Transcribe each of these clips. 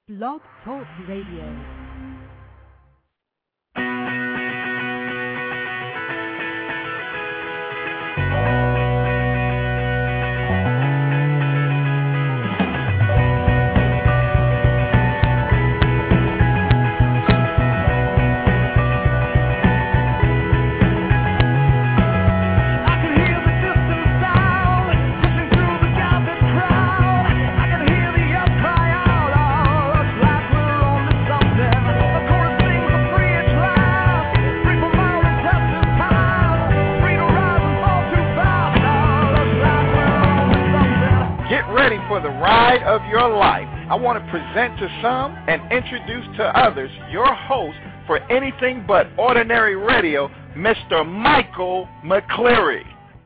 Blog Talk Radio. For the ride of your life, I want to present to some and introduce to others your host for Anything But Ordinary Radio, Mr. Michael McCleary.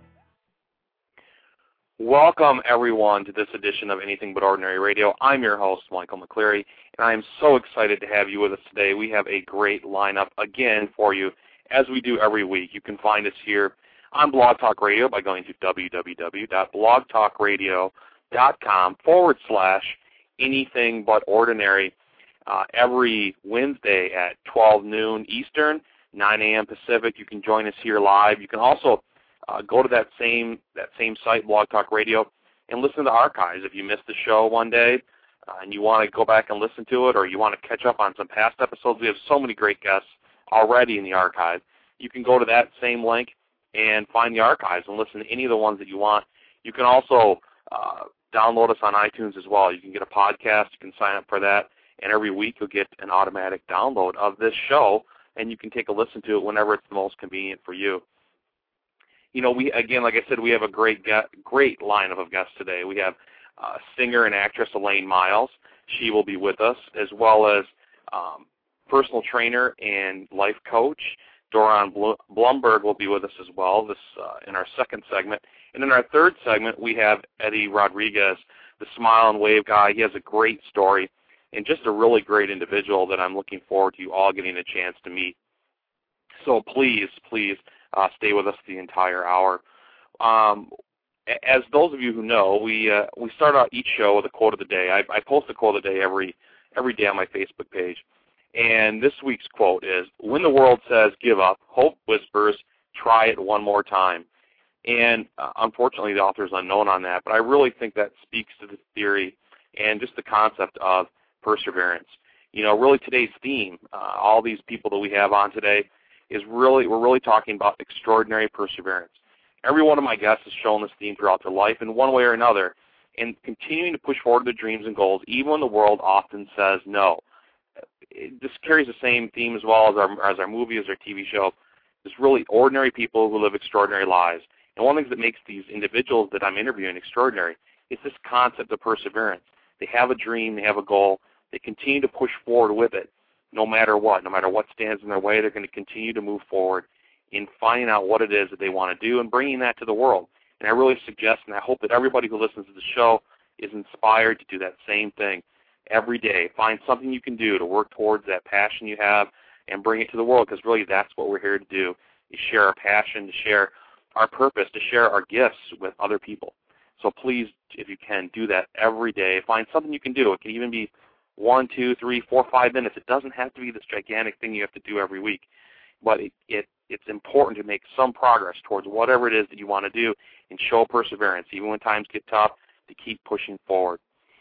Welcome, everyone, to this edition of Anything But Ordinary Radio. I'm your host, Michael McCleary, and I am so excited to have you with us today. We have a great lineup again for you, as we do every week. You can find us here on Blog Talk Radio by going to www.blogtalkradio.com/anything but ordinary every Wednesday at 12 noon Eastern, 9 a.m. Pacific. You can join us here live. You can also go to that same site, Blog Talk Radio, and listen to archives. If you missed the show one day and you want to go back and listen to it, or you want to catch up on some past episodes, we have so many great guests already in the archive. You can go to that same link and find the archives and listen to any of the ones that you want. You can also download us on iTunes as well. You can get a podcast. You can sign up for that, and every week you'll get an automatic download of this show, and you can take a listen to it whenever it's the most convenient for you. You know, we again, like I said, we have a great lineup of guests today. We have singer and actress Elaine Miles. She will be with us, as well as personal trainer and life coach Doron Blumberg will be with us as well. This in our second segment. And in our third segment, we have Eddie Rodriguez, the Smile and Wave guy. He has a great story and just a really great individual that I'm looking forward to you all getting a chance to meet. So please stay with us the entire hour. As those of you who know, we start out each show with a quote of the day. I post a quote of the day every day on my Facebook page. And this week's quote is, "When the world says give up, hope whispers, try it one more time." And unfortunately, the author is unknown on that, but I really think that speaks to the theory and just the concept of perseverance. You know, really today's theme, all these people that we have on today, we're really talking about extraordinary perseverance. Every one of my guests has shown this theme throughout their life in one way or another, and continuing to push forward their dreams and goals, even when the world often says no. This carries the same theme as well as our movie, as our TV show. It's really ordinary people who live extraordinary lives. And one of the things that makes these individuals that I'm interviewing extraordinary is this concept of perseverance. They have a dream, they have a goal, they continue to push forward with it no matter what stands in their way. They're going to continue to move forward in finding out what it is that they want to do and bringing that to the world. And I really suggest, and I hope that everybody who listens to the show is inspired to do that same thing every day. Find something you can do to work towards that passion you have and bring it to the world, because really that's what we're here to do, is share our passion, to share our purpose, to share our gifts with other people. So please, if you can, do that every day. Find something you can do. It can even be 1, 2, 3, 4, 5 minutes. It doesn't have to be this gigantic thing you have to do every week. But it's important to make some progress towards whatever it is that you want to do and show perseverance, even when times get tough, to keep pushing forward.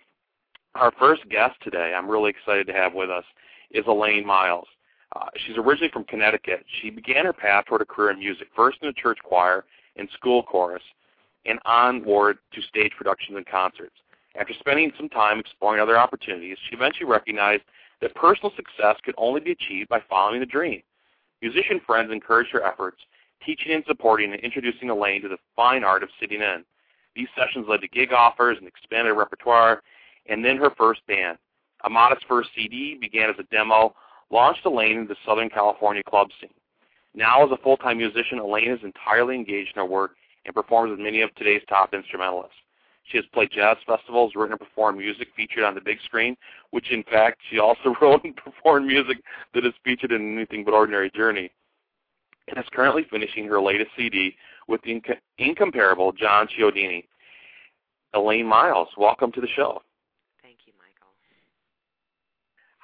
Our first guest today, I'm really excited to have with us, is Elaine Miles. She's originally from Connecticut. She began her path toward a career in music, first in the church choir and school chorus, and onward to stage productions and concerts. After spending some time exploring other opportunities, she eventually recognized that personal success could only be achieved by following the dream. Musician friends encouraged her efforts, teaching and supporting and introducing Elaine to the fine art of sitting in. These sessions led to gig offers and expanded repertoire, and then her first band. A modest first CD began as a demo, launched Elaine into the Southern California club scene. Now, as a full-time musician, Elaine is entirely engaged in her work and performs with many of today's top instrumentalists. She has played jazz festivals, written and performed music featured on the big screen, which, in fact, she also wrote and performed music that is featured in Anything But Ordinary Journey, and is currently finishing her latest CD with the incomparable John Chiodini. Elaine Miles, welcome to the show. Thank you, Michael.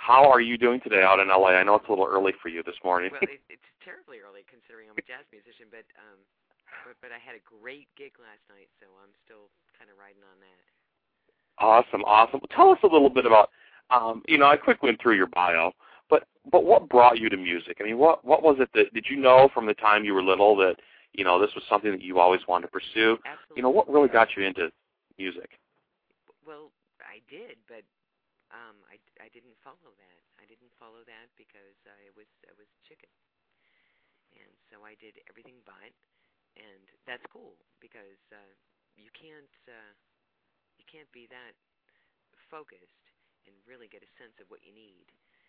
How are you doing today out in LA? I know it's a little early for you this morning. Well, it's terribly early considering I'm a jazz musician, but I had a great gig last night, so I'm still kind of riding on that. Awesome. Tell us a little bit about, I quickly went through your bio, but what brought you to music? I mean, what was it that, did you know from the time you were little that, this was something that you always wanted to pursue? Absolutely. What really got you into music? Well, I did, but I didn't follow that. I didn't follow that because I was chicken, and so I did everything but, and that's cool because you can't be that focused and really get a sense of what you need.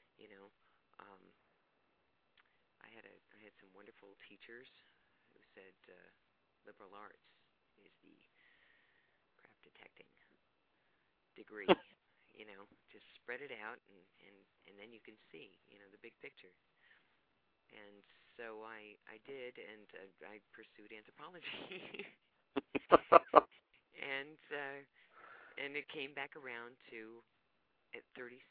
I had some wonderful teachers who said liberal arts is the crap detecting degree. Just spread it out, and then you can see, the big picture. And so I did, and I pursued anthropology. And it came back around to, at 37,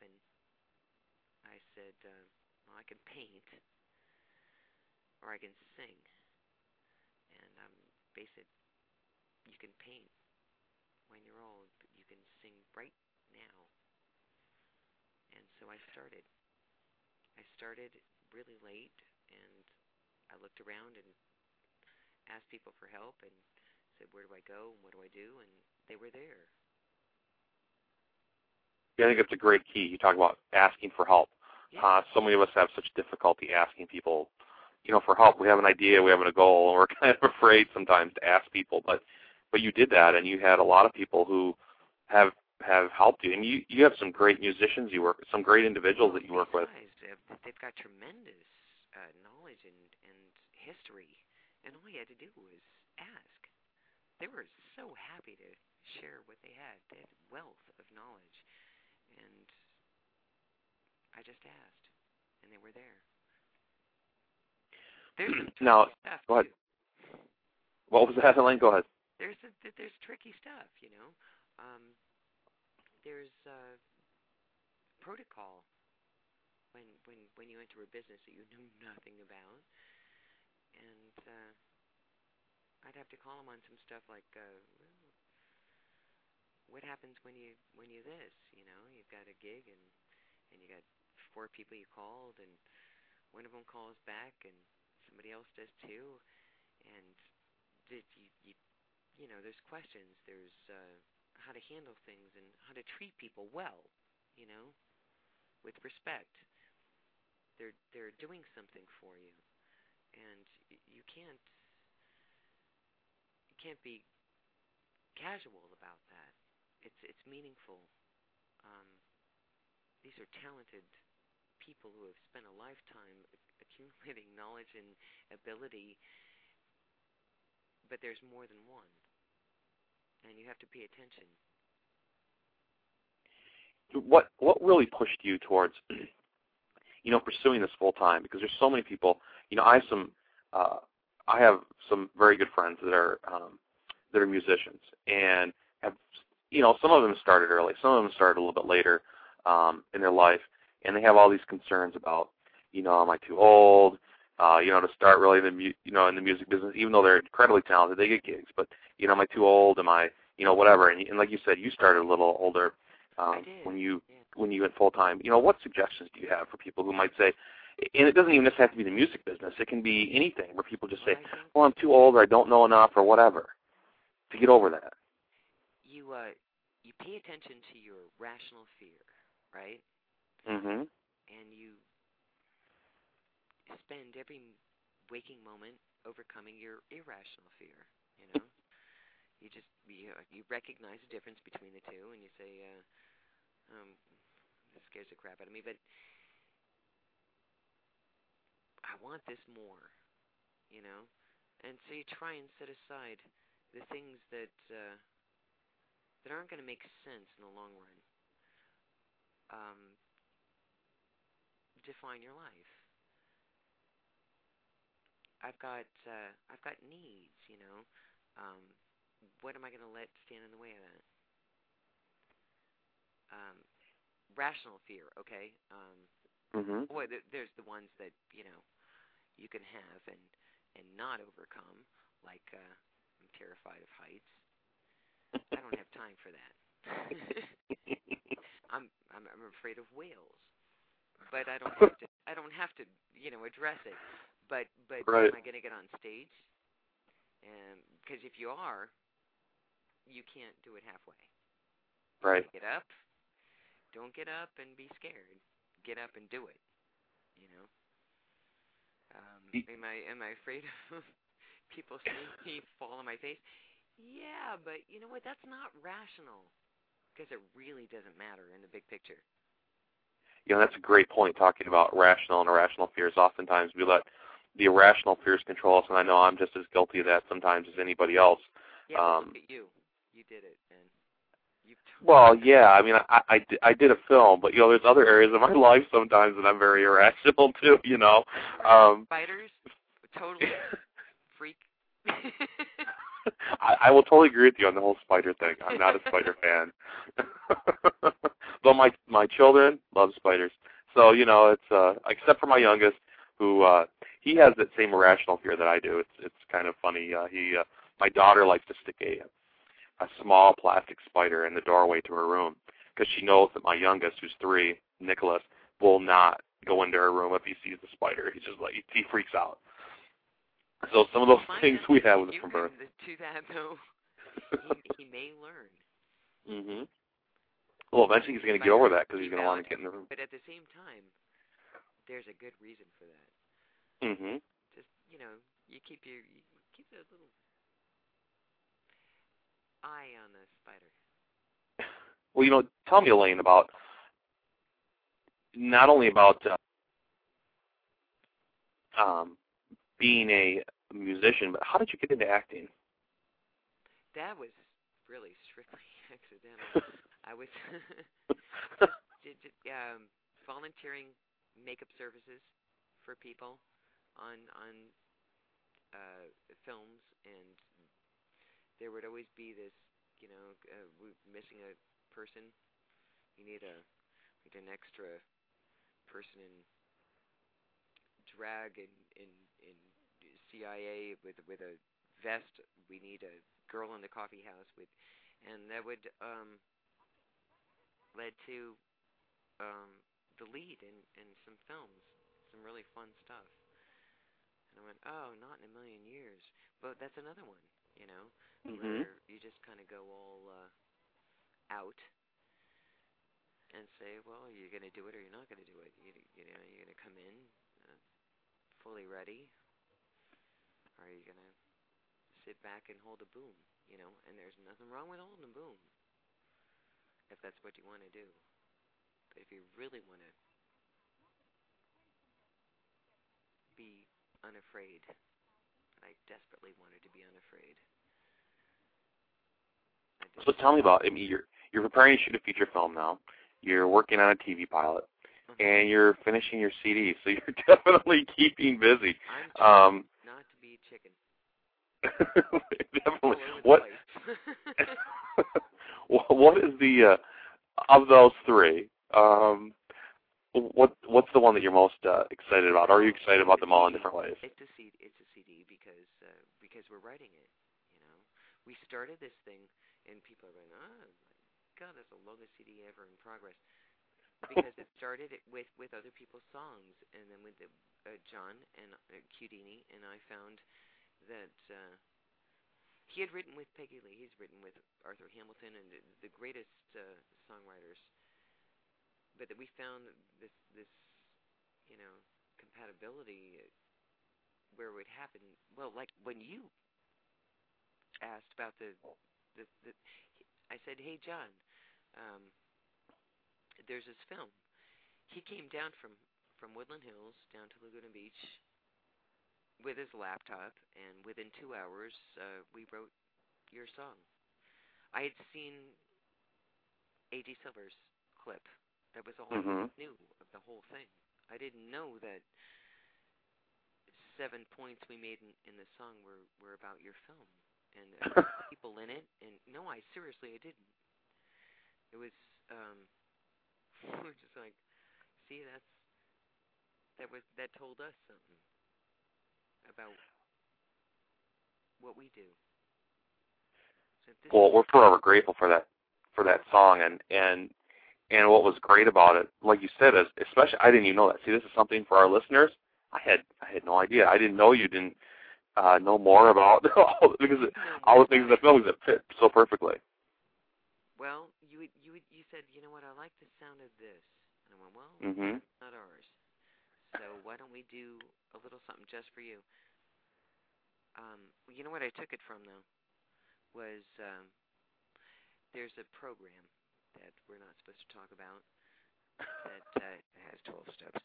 I said, well, I can paint, or I can sing. And you can paint when you're old, but you can sing right now. And so I started. I started really late, and I looked around and asked people for help and said, where do I go and what do I do? And they were there. Yeah, I think it's a great key. You talk about asking for help. Yeah. So many of us have such difficulty asking people, for help. We have an idea, we have a goal, and we're kind of afraid sometimes to ask people. But you did that, and you had a lot of people who have helped you. And you have some great musicians you work with, some great individuals that you work with. They've got tremendous knowledge and history, and all you had to do was ask. They were so happy to share what they had. They had a wealth of knowledge, and I just asked, and they were there. There's Now, stuff go ahead. too. What was that, Elaine? Go ahead. There's tricky stuff, There's protocol when you enter a business that you know nothing about, and I'd have to call them on some stuff like, what happens when you this? You've got a gig and you got 4 people you called, and one of them calls back, and somebody else does too, and did you there's questions, there's how to handle things and how to treat people well, with respect. They're doing something for you, and you can't be casual about that. It's meaningful. These are talented people who have spent a lifetime accumulating knowledge and ability, but there's more than one, and you have to pay attention. What really pushed you towards, pursuing this full time? Because there's so many people. I have some very good friends that are musicians, and have, some of them started early, some of them started a little bit later in their life, and they have all these concerns about, am I too old? To start really in the music business, even though they're incredibly talented, they get gigs. But am I too old? Am I, whatever? And like you said, you started a little older when you went full time. What suggestions do you have for people who might say, and it doesn't even necessarily have to be the music business. It can be anything where people just say, "Well, I'm too old," or "I don't know enough," or whatever, to get over that. You pay attention to your rational fear, right? Mm-hmm. And you spend every waking moment overcoming your irrational fear. You recognize the difference between the two, and you say, this scares the crap out of me, but I want this more, and so you try and set aside the things that aren't going to make sense in the long run. Define your life. I've got needs, what am I going to let stand in the way of that? rational fear, okay? Boy, there's the ones that you can have and not overcome, like I'm terrified of heights. I don't have time for that. I'm afraid of whales, but I don't have to address it. But right. Am I going to get on stage? Because if you are, you can't do it halfway. Right. Get up. Don't get up and be scared. Get up and do it. Am I afraid of people seeing me fall on my face? Yeah, but you know what? That's not rational, because it really doesn't matter in the big picture. That's a great point, talking about rational and irrational fears. Oftentimes we let the irrational fears control us, and I know I'm just as guilty of that sometimes as anybody else. Yeah, look at you. You did it, and well, yeah. I mean, I did a film, but there's other areas of my life sometimes that I'm very irrational too. Spiders, totally freak. I will totally agree with you on the whole spider thing. I'm not a spider fan. Though my children love spiders. So, it's except for my youngest, who he has that same irrational fear that I do. It's kind of funny. My daughter likes to stick a small plastic spider in the doorway to her room, because she knows that my youngest, who's 3, Nicholas, will not go into her room if he sees the spider. He's just like, he freaks out. So some of those things we have with from birth. To that, though, he may learn. Mm-hmm. Well, eventually he's going to get over that, because he's going to want to get in the room. But at the same time, there's a good reason for that. Mm-hmm. Just, you keep a little eye on the spider. Well, tell me, Elaine, about not only about being a musician, but how did you get into acting? That was really strictly accidental. I was volunteering makeup services for people on films, and there would always be this, we're missing a person. You need an extra person in drag in CIA with a vest. We need a girl in the coffee house and that would led to the lead in some films, some really fun stuff. And I went, oh, not in a million years. But that's another one, Mm-hmm. where you just kind of go all out and say, well, are you going to do it or you're not going to do it? You're going to come in fully ready, or are you going to sit back and hold a boom, And there's nothing wrong with holding a boom if that's what you want to do. But if you really want to be unafraid, I desperately wanted to be unafraid. So tell me about, you're preparing to shoot a feature film now. You're working on a TV pilot, and you're finishing your CD, so you're definitely keeping busy. I'm trying not to be chicken. Definitely. What is the of those 3? What's the one that you're most excited about? Or are you excited about them all in different ways? It's a CD because we're writing it. We started this thing, and people are going, oh my God, that's the longest CD ever in progress. Because it started with other people's songs, and then with John and Cudini, and I found that he had written with Peggy Lee. He's written with Arthur Hamilton and the greatest songwriters. But that we found this compatibility where it would happen. Well, like when you asked about the I said, hey John, there's this film. He came down from Woodland Hills down to Laguna Beach with his laptop, and within 2 hours we wrote your song. I had seen A.G. Silver's clip. That was all I knew of the whole thing. I didn't know that 7 points we made in the song were about your film and people in it. And no, I didn't. It was We're just like, see, that told us something about what we do. So well, we're forever grateful for that song, and what was great about it, like you said, is especially I didn't even know that. See, this is something for our listeners. I had no idea. I didn't know you didn't know more about because all the things in the film that fit so perfectly. Well, you said, you know what, I like the sound of this, and I went, well, that's not ours. So why don't we do a little something just for you? You know what I took it from though was there's a program that we're not supposed to talk about that has 12 steps,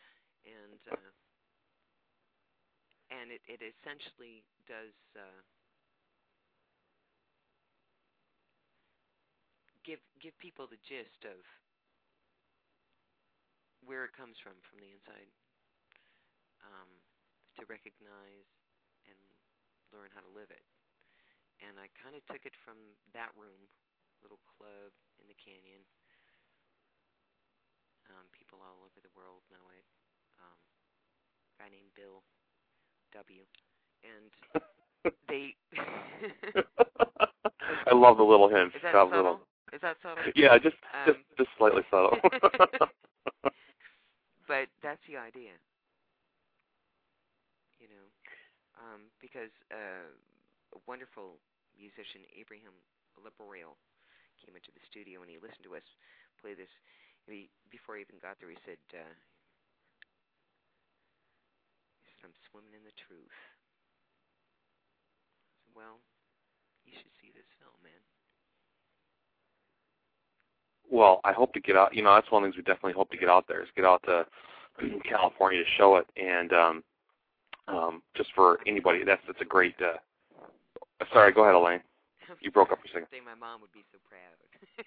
and it essentially does give people the gist of where it comes from the inside, to recognize and learn how to live it. And I kind of took it from that room, little club in the canyon. People all over the world know it. A guy named Bill W. And they... I love the little hints. Is that subtle? Is that subtle? Yeah, just slightly subtle. But that's the idea. You know, because a wonderful musician, Abraham Liberale, came into the studio and he listened to us play this. Before he even got there, he said, I'm swimming in the truth. I said, well, you should see this film, man. Well, I hope to get out. You know, that's one of the things we definitely hope to get out there is get out to California to show it. And just for anybody, that's a great. Sorry, go ahead, Elaine. You broke up for a second. I think my mom would be so proud.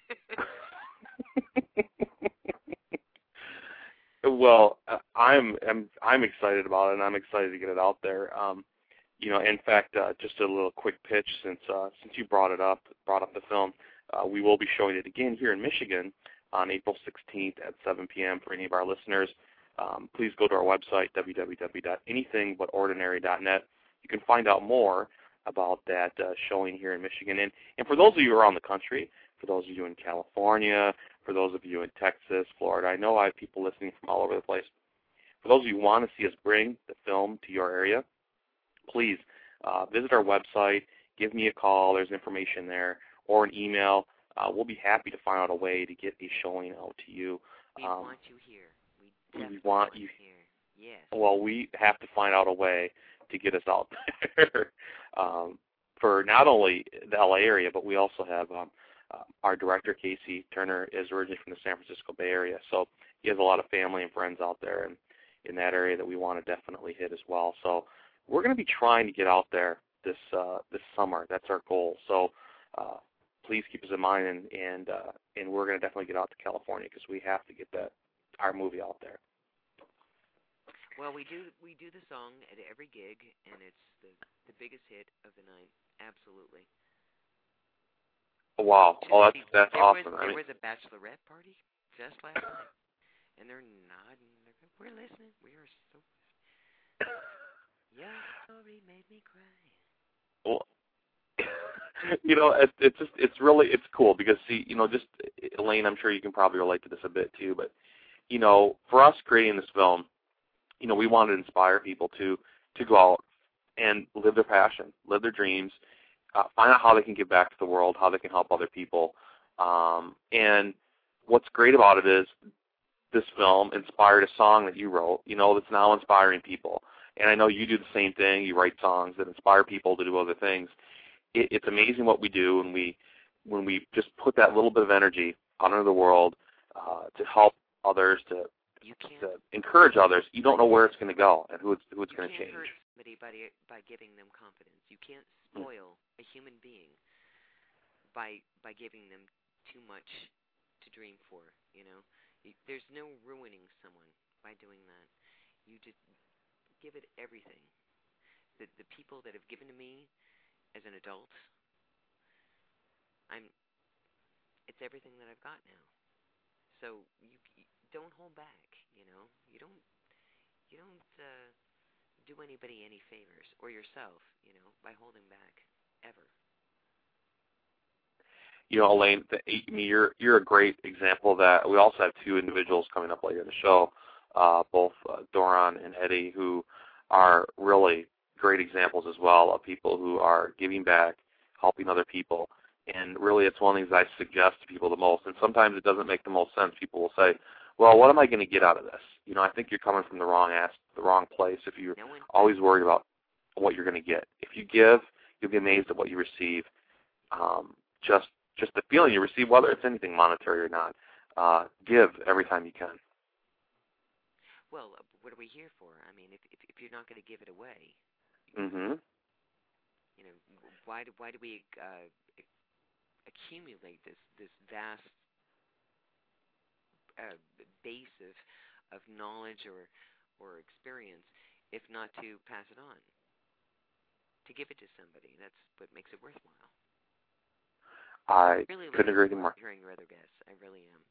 Well, I'm excited about it, and I'm excited to get it out there. You know, in fact, just a little quick pitch since you brought up the film. We will be showing it again here in Michigan on April 16th at 7 p.m. for any of our listeners. Please go to our website, www.anythingbutordinary.net. You can find out more about that showing here in Michigan. And for those of you around the country, for those of you in California, for those of you in Texas, Florida, I know I have people listening from all over the place. For those of you who want to see us bring the film to your area, please visit our website, give me a call, there's information there, or an email. We'll be happy to find out a way to get a showing out to you. We want you here. We want you here. Yes. Well, we have to find out a way to get us out there for not only the LA area, but we also have our director, Casey Turner, is originally from the San Francisco Bay Area. So he has a lot of family and friends out there in that area that we want to definitely hit as well. So we're going to be trying to get out there this summer. That's our goal. So please keep us in mind, and we're going to definitely get out to California because we have to get our movie out there. Well, we do the song at every gig, and it's the biggest hit of the night. Absolutely. Wow! Oh, that's awesome. There was a bachelorette party just last night, and they're nodding. We're listening. We are so. Your story made me cry. Well, you know, it's cool because see, you know, just Elaine, I'm sure you can probably relate to this a bit too, but you know, for us creating this film, you know, we wanted to inspire people to go out and live their passion, live their dreams, find out how they can give back to the world, how they can help other people. And what's great about it is this film inspired a song that you wrote, you know, that's now inspiring people. And I know you do the same thing. You write songs that inspire people to do other things. It's amazing what we do when we just put that little bit of energy out into the world to help others, to encourage others. You don't know where it's going to go and who it's going to change. You can't hurt somebody by giving them confidence. You can't spoil a human being by giving them too much to dream for. You know, there's no ruining someone by doing that. You just give it everything. The people that have given to me as an adult, it's everything that I've got now. So don't hold back. You know, you don't do anybody any favors or yourself. You know, by holding back ever. You know, Elaine, you're a great example of that. We also have two individuals coming up later in the show, both Doron and Eddie, who are really great examples as well of people who are giving back, helping other people. And really, it's one of the things I suggest to people the most. And sometimes it doesn't make the most sense. People will say, well, what am I going to get out of this? You know, I think you're coming from the wrong place if you're always worried about what you're going to get. If you give, you'll be amazed at what you receive. Just the feeling you receive, whether it's anything monetary or not. Give every time you can. Well, what are we here for? I mean, if you're not going to give it away, mm-hmm. You know, why do we accumulate this vast base of knowledge or experience, if not to pass it on, to give it to somebody? That's what makes it worthwhile. I really couldn't agree with you more. Hearing your other guests, I really am.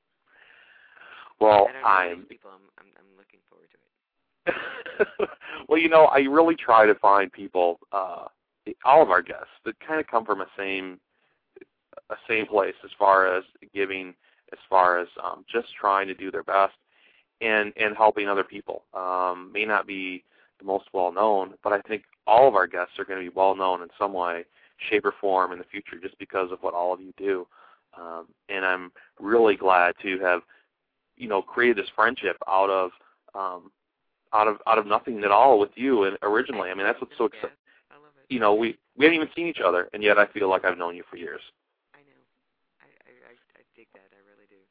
Well, people. I'm looking forward to it. Well, you know, I really try to find people, all of our guests, that kind of come from a same place as far as giving, as far as just trying to do their best and helping other people. May not be the most well known, but I think all of our guests are going to be well known in some way, shape, or form in the future, just because of what all of you do. And I'm really glad to have, you know, created this friendship out of nothing at all with you. And originally, I mean, that's what's so exciting. I love it. You know, we haven't even seen each other, and yet I feel like I've known you for years. I know. I dig that. I really do.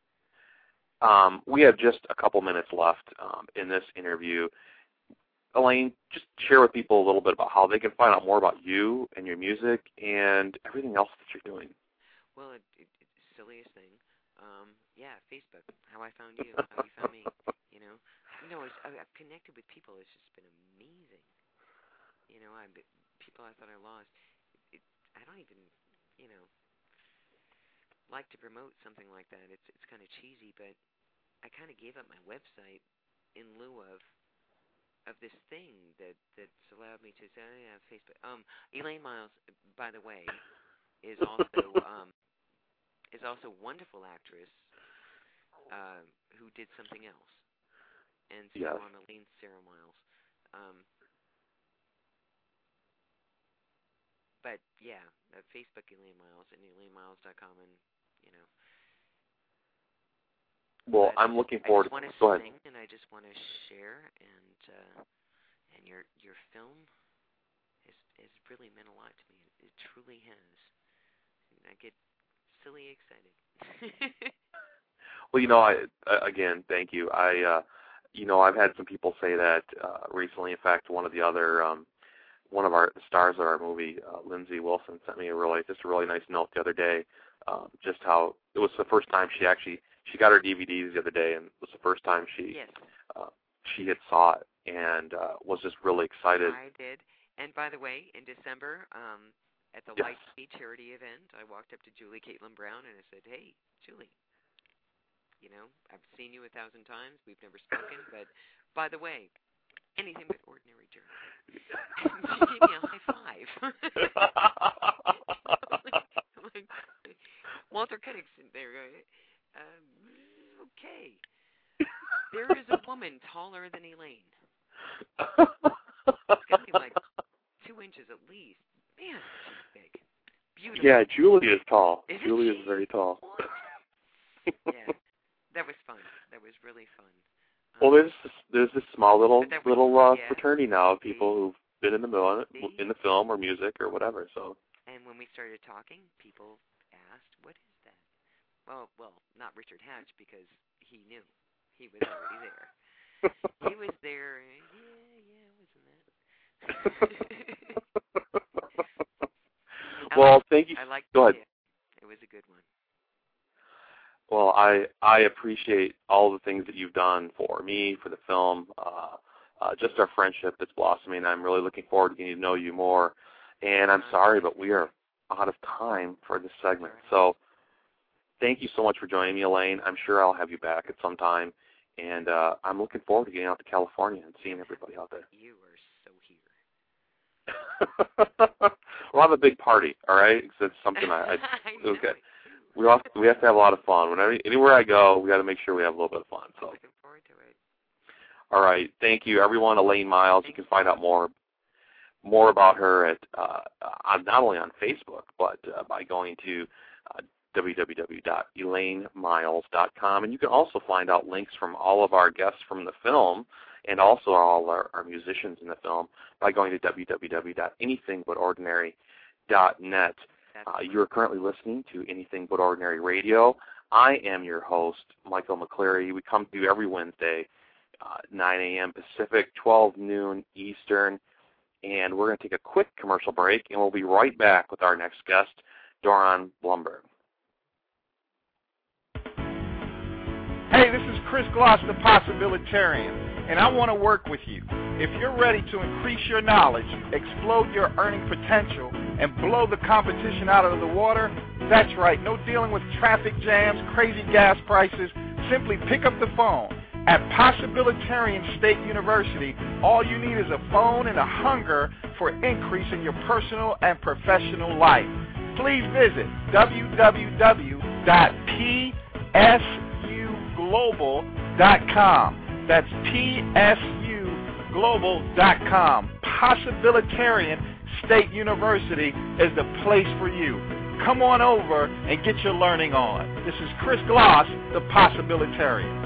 We have just a couple minutes left in this interview. Elaine, just share with people a little bit about how they can find out more about you and your music and everything else that you're doing. Well, it's the silliest thing. Yeah, Facebook. How I found you. How you found me. You know, I've connected with people. It's just been amazing. You know, people I thought I lost. I don't even, you know, like to promote something like that. It's kind of cheesy, but I kind of gave up my website in lieu of this thing that's allowed me to say, oh, yeah, Facebook. Elaine Miles, by the way, is also a wonderful actress who did something else. And so yes. I'm Elaine Sarah Miles. But yeah, Facebook Elaine Miles and ElaineMiles.com, and you know. Well, I'm looking forward. I just want to Go sing, ahead. and I just want to share, and your film has really meant a lot to me. It truly has. And I get silly excited. Well, you know, again, thank you. You know, I've had some people say that recently. In fact, one of our stars of our movie, Lindsay Wilson, sent me a really nice note the other day. Just how it was the first time she got her DVDs the other day, and it was the first time she had saw it and was just really excited. I did. And by the way, in December, at the Yes. Lightspeed charity event, I walked up to Julie Caitlin Brown and I said, "Hey, Julie, you know, I've seen you 1,000 times. We've never spoken, but by the way, anything but ordinary journey." And she gave me a high five. like, Walter Koenigson there. Okay. There is a woman taller than Elaine. It's got to be like 2 inches at least. Man, she's big. Beautiful. Yeah, Julie is tall. Isn't Julie she? is very tall. Yeah, that was fun. That was really fun. Well, there's this small little fraternity now of people See? who've been in the See? in the film or music or whatever. So. And when we started talking, people asked, "What is that?" Well, not Richard Hatch, because he knew. He was already there. He was there. Yeah, wasn't that? Well, thank you. I liked Go ahead. It was a good one. Well, I appreciate all the things that you've done for me, for the film, just our friendship that's blossoming. I'm really looking forward to getting to know you more. And I'm sorry, but we are out of time for this segment. So thank you so much for joining me, Elaine. I'm sure I'll have you back at some time, and I'm looking forward to getting out to California and seeing everybody out there. You are so here. We'll have a big party, all right? Because it's something I know. okay. We have to have a lot of fun. Anywhere I go, we got to make sure we have a little bit of fun. So. Looking forward to it. All right, thank you, everyone. Elaine Miles. You can find out more about her at not only on Facebook, but by going to www.elainemiles.com. And you can also find out links from all of our guests from the film and also all our musicians in the film by going to www.anythingbutordinary.net. You are currently listening to Anything But Ordinary Radio. I am your host, Michael McCleary. We come to you every Wednesday, 9 a.m. Pacific, 12 noon Eastern. And we're going to take a quick commercial break, and we'll be right back with our next guest, Doron Blumberg. Hey, this is Chris Gloss, the Possibilitarian, and I want to work with you. If you're ready to increase your knowledge, explode your earning potential, and blow the competition out of the water, that's right, no dealing with traffic jams, crazy gas prices. Simply pick up the phone. At Possibilitarian State University, all you need is a phone and a hunger for increase in your personal and professional life. Please visit www.psuglobal.com. That's psuglobal.com. Possibilitarian State University is the place for you. Come on over and get your learning on. This is Chris Gloss, the Possibilitarian.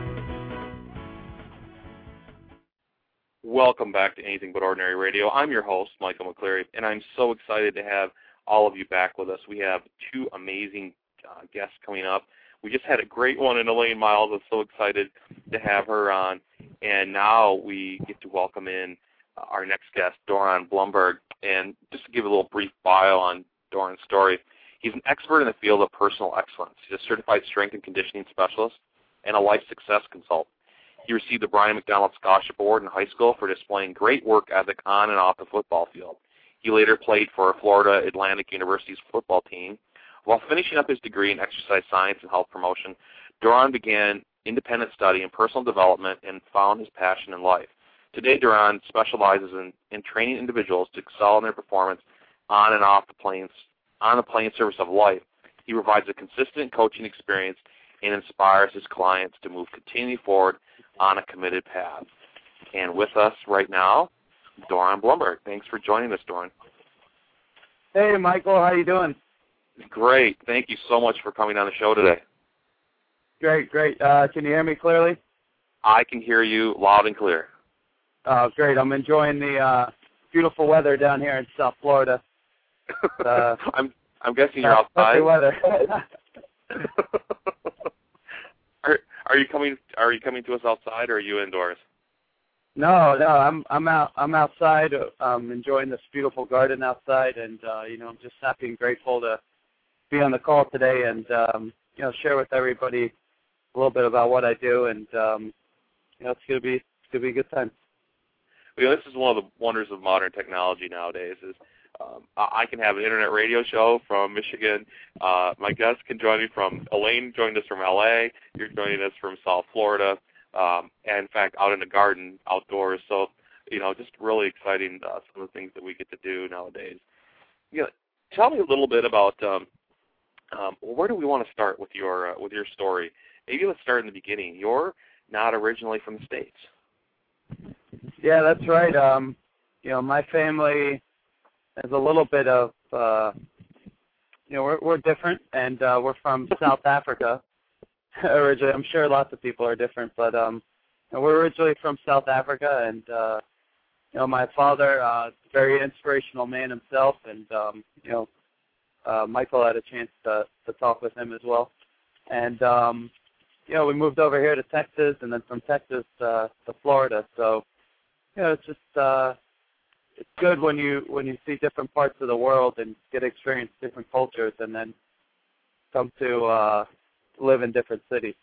Welcome back to Anything But Ordinary Radio. I'm your host, Michael McCleary, and I'm so excited to have all of you back with us. We have two amazing guests coming up. We just had a great one in Elaine Miles. I'm so excited to have her on. And now we get to welcome in our next guest, Doron Blumberg. And just to give a little brief bio on Doron's story, he's an expert in the field of personal excellence. He's a certified strength and conditioning specialist and a life success consultant. He received the Brian McDonald Scholarship Award in high school for displaying great work ethic on and off the football field. He later played for Florida Atlantic University's football team. While finishing up his degree in exercise science and health promotion, Doron began independent study in personal development and found his passion in life. Today, Doron specializes in training individuals to excel in their performance on and off the plane surface of life. He provides a consistent coaching experience and inspires his clients to move continually forward on a committed path. And with us right now, Doron Blumberg. Thanks for joining us, Doron. Hey, Michael. How you doing? Great. Thank you so much for coming on the show today. Great. Can you hear me clearly? I can hear you loud and clear. Oh, great. I'm enjoying the beautiful weather down here in South Florida. I'm guessing you're outside. Weather. Are you coming to us outside, or are you indoors? No, I'm outside. I'm enjoying this beautiful garden outside, and I'm just happy and grateful to be on the call today and share with everybody a little bit about what I do, and it's gonna be a good time. This is one of the wonders of modern technology nowadays. Is I can have an internet radio show from Michigan. My guests can join me from Elaine joined us from LA. You're joining us from South Florida, and in fact, out in the garden, outdoors. So, just really exciting some of the things that we get to do nowadays. Tell me a little bit about where do we want to start with your story? Maybe let's start in the beginning. You're not originally from the States. Yeah, that's right. My family is a little bit of, we're different, and we're from South Africa originally. I'm sure lots of people are different, but we're originally from South Africa, and my father, very inspirational man himself, and Michael had a chance to talk with him as well, and we moved over here to Texas, and then from Texas to Florida. So it's just it's good when you see different parts of the world and get to experience different cultures, and then come to live in different cities.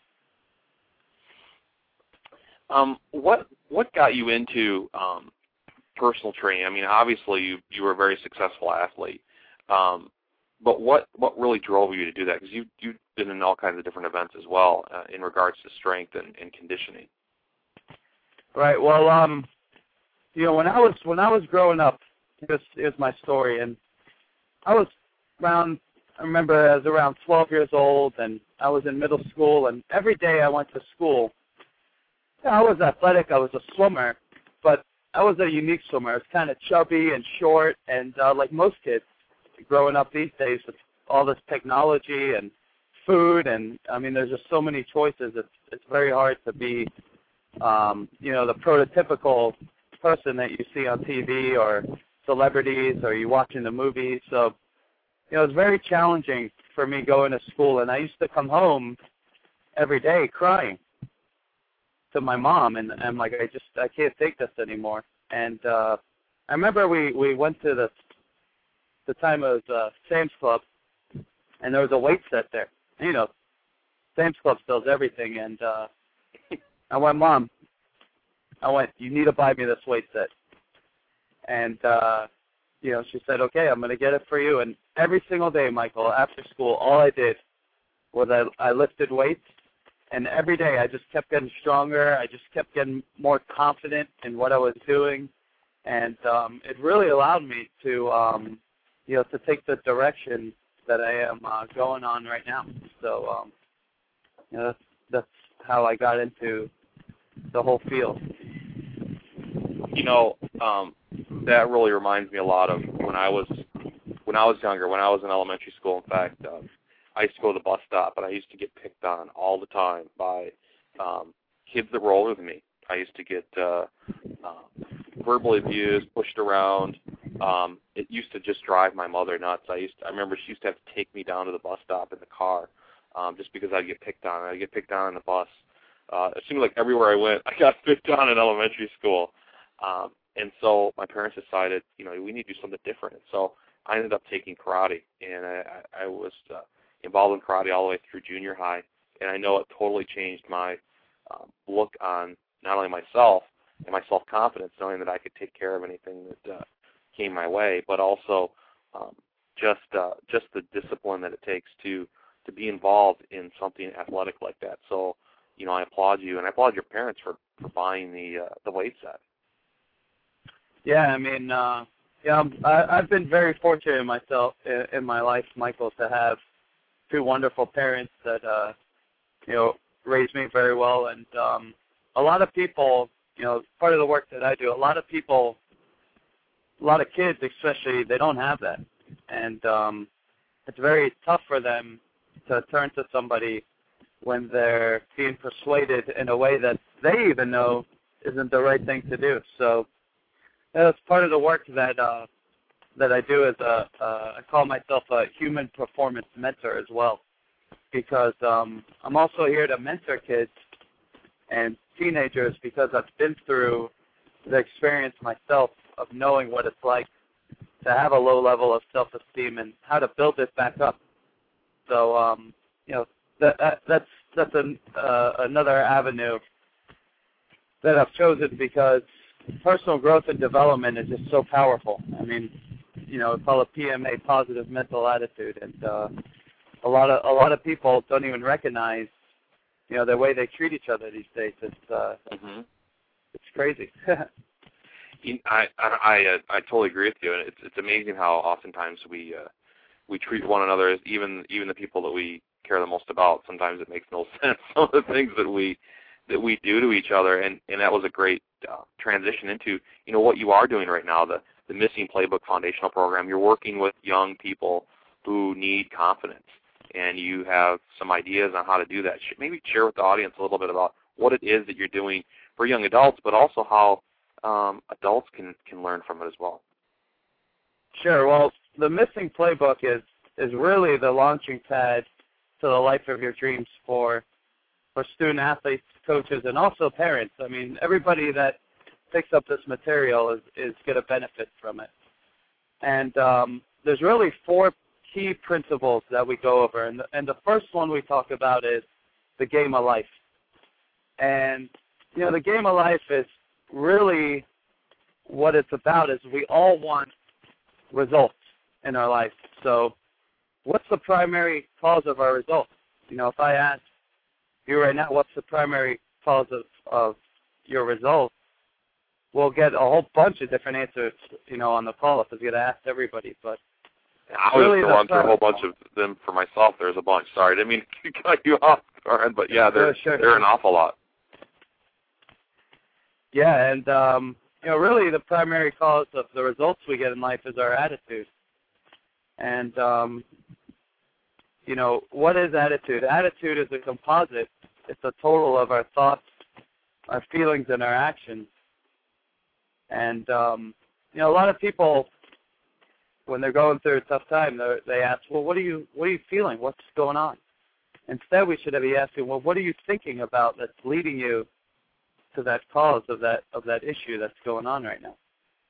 What got you into personal training? I mean, obviously you were a very successful athlete. But what really drove you to do that? Because you've been in all kinds of different events as well in regards to strength and conditioning. Right. Well, when I was growing up, here's my story, and I remember I was around 12 years old, and I was in middle school, and every day I went to school. I was athletic. I was a swimmer, but I was a unique swimmer. I was kind of chubby and short, and like most kids growing up these days with all this technology and food, and I mean, there's just so many choices. It's very hard to be, the prototypical person that you see on TV or celebrities or you watching the movies. So, it was very challenging for me going to school, and I used to come home every day crying to my mom, and I'm like, I can't take this anymore. And I remember we went to the time it was Sam's Club, and there was a weight set there. Sam's Club sells everything, and I went, Mom, you need to buy me this weight set. And, she said, okay, I'm going to get it for you. And every single day, Michael, after school, all I did was I lifted weights, and every day I just kept getting stronger. I just kept getting more confident in what I was doing. And it really allowed me to, to take the direction that I am going on right now. So, that's how I got into the whole field. That really reminds me a lot of when I was younger, when I was in elementary school. In fact, I used to go to the bus stop, and I used to get picked on all the time by kids that were older than me. I used to get verbally abused, pushed around. It used to just drive my mother nuts. I remember she used to have to take me down to the bus stop in the car just because I'd get picked on. I'd get picked on in the bus. It seemed like everywhere I went, I got picked on in elementary school. And so my parents decided, we need to do something different. And so I ended up taking karate, and I was involved in karate all the way through junior high. And I know it totally changed my look on not only myself and my self-confidence, knowing that I could take care of anything that came my way, but also just the discipline that it takes to be involved in something athletic like that. So, I applaud you, and I applaud your parents for buying the weight set. Yeah, I mean, I've been very fortunate in my life, Michael, to have two wonderful parents that raised me very well. And a lot of people, part of the work that I do, a lot of kids especially, they don't have that, and it's very tough for them to turn to somebody when they're being persuaded in a way that they even know isn't the right thing to do. So that's part of the work that I do as I call myself a human performance mentor as well, because I'm also here to mentor kids and teenagers, because I've been through the experience myself of knowing what it's like to have a low level of self-esteem and how to build it back up. So that's another avenue that I've chosen, because personal growth and development is just so powerful. I mean, we call it PMA, positive mental attitude, and a lot of people don't even recognize, the way they treat each other these days. It's crazy. I totally agree with you, and it's amazing how oftentimes we treat one another as even the people that we care the most about. Sometimes it makes no sense, some of the things that we do to each other, and that was a great transition into what you are doing right now, the Missing Playbook Foundational Program. You're working with young people who need confidence, and you have some ideas on how to do that. Maybe share with the audience a little bit about what it is that you're doing for young adults, but also how adults can learn from it as well. Sure. Well, the Missing Playbook is really the launching pad to the life of your dreams for student athletes, coaches, and also parents. I mean, everybody that picks up this material is going to benefit from it. And there's really 4 key principles that we go over. And the first one we talk about is the game of life. And, the game of life is really what it's about is we all want results in our life. So, what's the primary cause of our results? You know, if I ask you right now, what's the primary cause of your results, we'll get a whole bunch of different answers, you know, on the call if it's going to ask everybody. But I was really going through a whole bunch of them for myself. There's a bunch. Sorry, I didn't mean to cut you off, Aaron, but yeah, they're an awful lot. Yeah, and you know, really the primary cause of the results we get in life is our attitude. And you know, what is attitude? Attitude is a composite. It's a total of our thoughts, our feelings, and our actions. And you know, a lot of people, when they're going through a tough time, they ask, well, what are you feeling? What's going on? Instead, we should be asking, well, what are you thinking about that's leading you to that cause of that issue that's going on right now?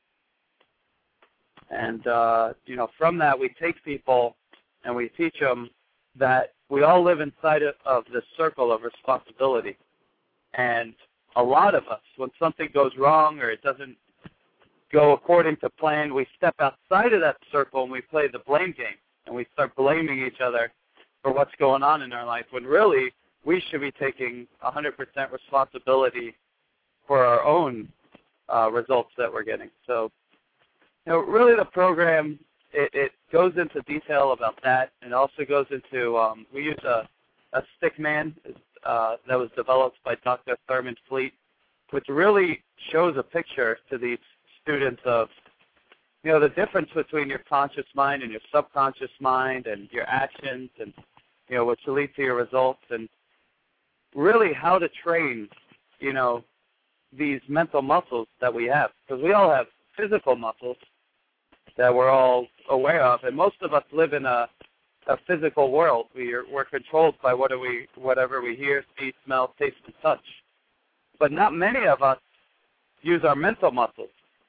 And you know, from that, we take people and we teach them that we all live inside of this circle of responsibility. And a lot of us, when something goes wrong or it doesn't go according to plan, we step outside of that circle and we play the blame game, and we start blaming each other for what's going on in our life, when really we should be taking 100% responsibility for our own results that we're getting. So, you know, really the program, it goes into detail about that, and also goes into, we use a stick man that was developed by Dr. Thurman Fleet, which really shows a picture to these students of, you know, the difference between your conscious mind and your subconscious mind and your actions, and, you know, which lead to your results, and really how to train, you know, these mental muscles that we have. Because we all have physical muscles that we're all aware of, and most of us live in a physical world. We're controlled by whatever we hear, see, smell, taste, and touch. But not many of us use our mental muscles.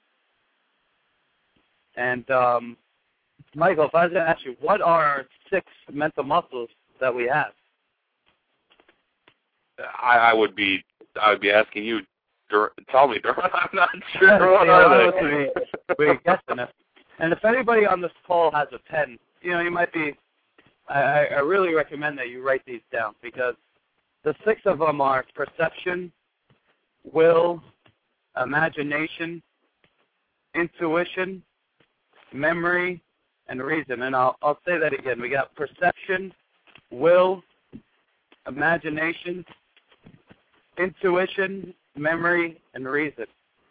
And Michael, if I was going to ask you, what are our 6 mental muscles that we have? I would be asking you. Tell me, Durham. I'm not sure. What are they? We're guessing it. And if anybody on this call has a pen, you know, you might be. I really recommend that you write these down, because the 6 of them are perception, will, imagination, intuition, memory, and reason. And I'll say that again. We got perception, will, imagination, intuition, memory, and reason.